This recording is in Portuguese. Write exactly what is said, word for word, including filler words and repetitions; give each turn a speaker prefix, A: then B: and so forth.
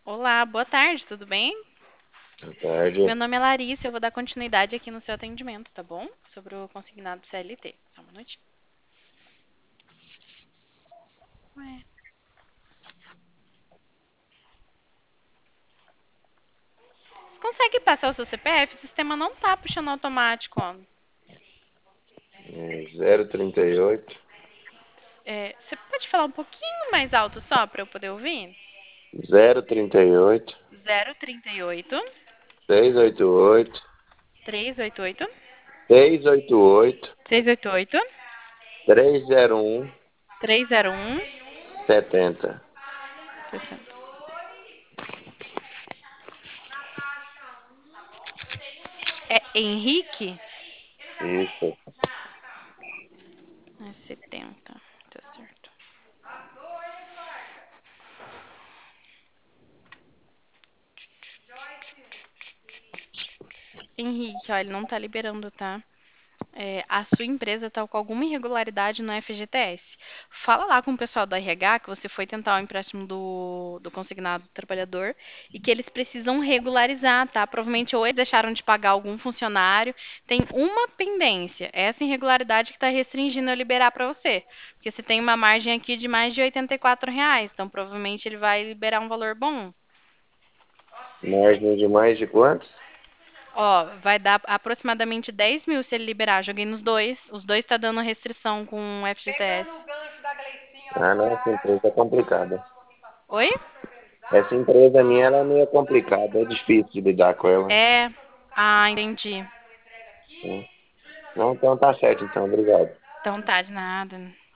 A: Olá, boa tarde, tudo bem?
B: Boa
A: Meu
B: tarde.
A: nome é Larissa, eu vou dar continuidade aqui no seu atendimento, tá bom? Sobre o consignado C L T. Só uma noite. Ué. Você consegue passar o seu C P F? O sistema não tá puxando automático, ó.
B: É zero trinta e oito,
A: É, você pode falar um pouquinho mais alto só para eu poder ouvir?
B: zero trinta e oito,
A: Zero trinta e oito,
B: seis oito oito,
A: três oito oito,
B: seis oito oito,
A: três oito oito,
B: três zero um,
A: três zero um,
B: setenta.
A: sessenta. É Henrique?
B: Isso.
A: É setenta, tá certo. Henrique, ó, ele não tá liberando, tá? É, a sua empresa está com alguma irregularidade no F G T S. Fala lá com o pessoal do R H que você foi tentar o empréstimo do, do consignado do trabalhador e que eles precisam regularizar, tá? Provavelmente ou eles deixaram de pagar algum funcionário, tem uma pendência. Essa irregularidade que está restringindo eu liberar para você. Porque você tem uma margem aqui de mais de oitenta e quatro reais, então provavelmente ele vai liberar um valor bom.
B: Margem de mais de quantos?
A: Ó, vai dar aproximadamente dez mil se ele liberar. Joguei nos dois. Os dois tá dando restrição com o F G T S.
B: Ah, não, essa empresa é complicada.
A: Oi?
B: Essa empresa minha, ela é meio complicada, é difícil de lidar com ela.
A: É. Ah, entendi.
B: Né? Não, então tá certo, então, obrigado.
A: Então tá, de nada.